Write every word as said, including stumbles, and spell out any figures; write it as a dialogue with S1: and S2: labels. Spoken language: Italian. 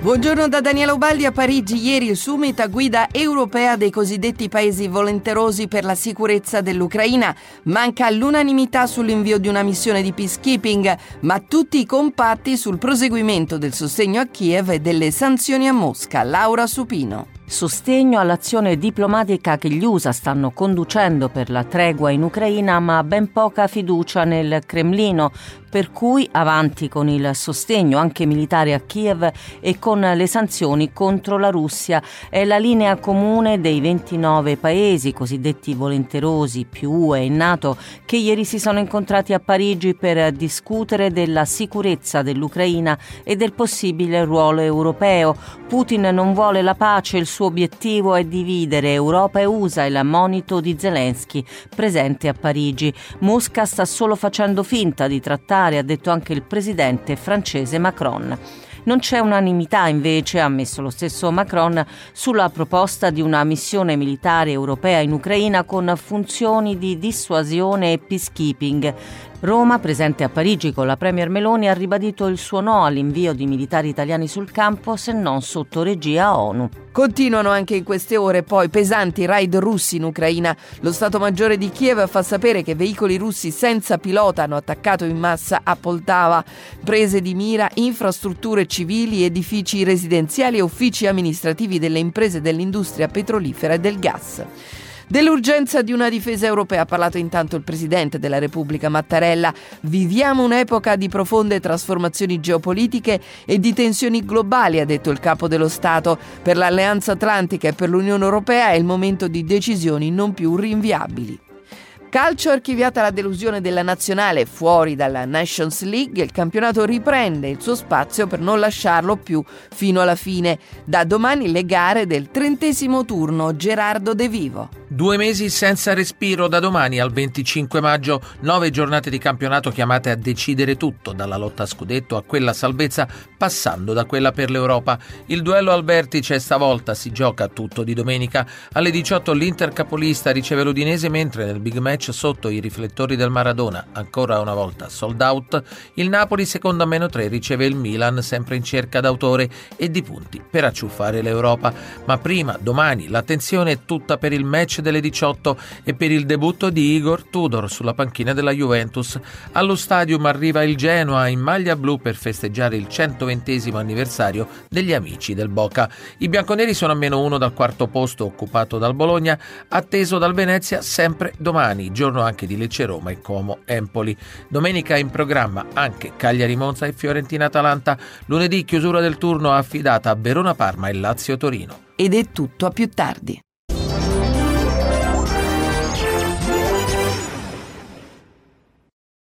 S1: Buongiorno da Daniela Ubaldi. A Parigi ieri il summit a guida europea dei cosiddetti paesi volenterosi per la sicurezza dell'Ucraina. Manca l'unanimità sull'invio di una missione di peacekeeping, ma tutti compatti sul proseguimento del sostegno a Kiev e delle sanzioni a Mosca. Laura Supino.
S2: Sostegno all'azione diplomatica che gli U S A stanno conducendo per la tregua in Ucraina, ma ben poca fiducia nel Cremlino, per cui avanti con il sostegno anche militare a Kiev e con le sanzioni contro la Russia. È la linea comune dei ventinove paesi cosiddetti volenterosi più U E e NATO che ieri si sono incontrati a Parigi per discutere della sicurezza dell'Ucraina e del possibile ruolo europeo. Putin non vuole la pace, il suo obiettivo è dividere Europa e U S A, il monito di Zelensky presente a Parigi. Mosca sta solo facendo finta di trattare, ha detto anche il presidente francese Macron. Non c'è unanimità, invece, ha ammesso lo stesso Macron, sulla proposta di una missione militare europea in Ucraina con funzioni di dissuasione e peacekeeping. Roma, presente a Parigi con la premier Meloni, ha ribadito il suo no all'invio di militari italiani sul campo se non sotto regia ONU.
S1: Continuano anche in queste ore poi pesanti raid russi in Ucraina. Lo Stato Maggiore di Kiev fa sapere che veicoli russi senza pilota hanno attaccato in massa a Poltava, prese di mira infrastrutture civili, edifici residenziali e uffici amministrativi delle imprese dell'industria petrolifera e del gas. Dell'urgenza di una difesa europea ha parlato intanto il Presidente della Repubblica Mattarella. Viviamo un'epoca di profonde trasformazioni geopolitiche e di tensioni globali, ha detto il Capo dello Stato. Per l'Alleanza Atlantica e per l'Unione Europea è il momento di decisioni non più rinviabili. Calcio, archiviata la delusione della nazionale fuori dalla Nations League, il campionato riprende il suo spazio per non lasciarlo più fino alla fine. Da domani le gare del trentesimo turno. Gerardo De Vivo.
S3: Due mesi senza respiro da domani al venticinque maggio, nove giornate di campionato chiamate a decidere tutto, dalla lotta a scudetto a quella salvezza, passando da quella per l'Europa. Il duello al vertice stavolta si gioca tutto di domenica. Alle diciotto l'Inter capolista riceve l'Udinese, mentre nel big match sotto i riflettori del Maradona, ancora una volta sold out, il Napoli secondo a meno tre riceve il Milan, sempre in cerca d'autore e di punti per acciuffare l'Europa. Ma prima, domani, l'attenzione è tutta per il match delle diciotto e per il debutto di Igor Tudor sulla panchina della Juventus. Allo Stadium arriva il Genoa in maglia blu per festeggiare il centoventesimo anniversario degli amici del Boca. I bianconeri sono a meno uno dal quarto posto occupato dal Bologna, atteso dal Venezia sempre domani, giorno anche di Lecce-Roma e Como-Empoli. Domenica in programma anche Cagliari-Monza e Fiorentina-Atalanta. Lunedì chiusura del turno affidata a Verona-Parma e Lazio-Torino.
S1: Ed è tutto, a più tardi.